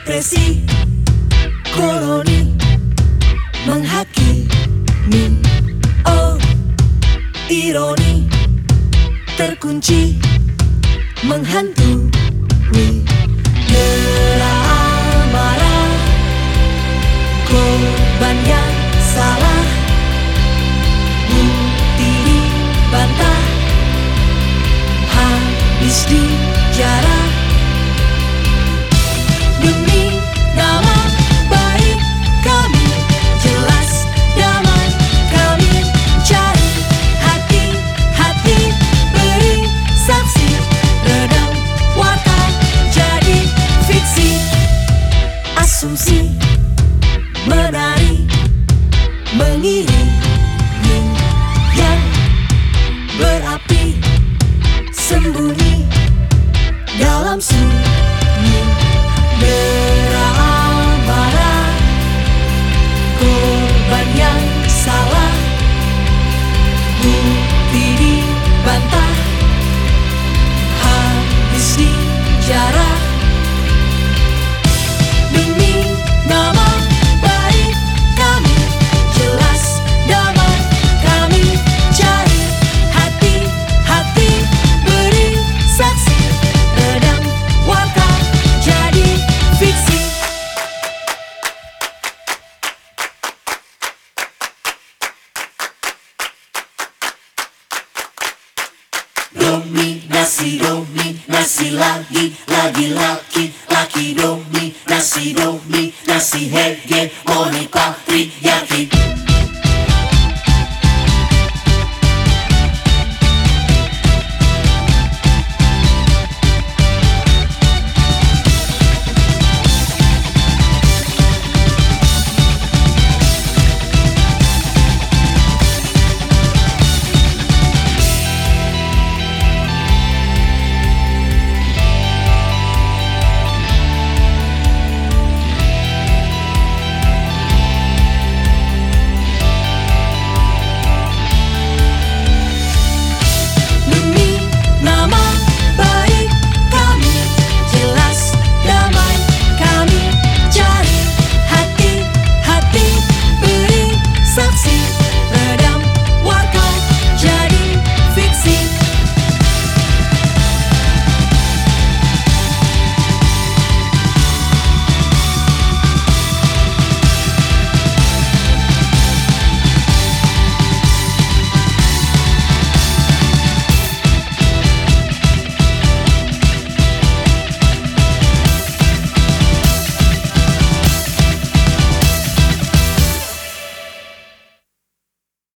Depresi, koloni, menghakimi. Oh, ironi, terkunci, menghantui. Gerah marah, korban yang salah, bukti dibantah, habis dijarah. Demi nama baik kami, jelas damai kami cari. Hati-hati beri saksi, redam warta jadi fiksi. Asumsi menari mengiringi yang berapi, sembunyi dalam sunyi. Gerah marah, korban yang salah, bukti dibantah, habis dijarah. Demi nama baik kami, jelas damai kami cari. Hati-hati beri saksi, redam warta jadi fiksi. Dominasi, dominasi lagi laki, laki dominasi, dominasi hegemoni.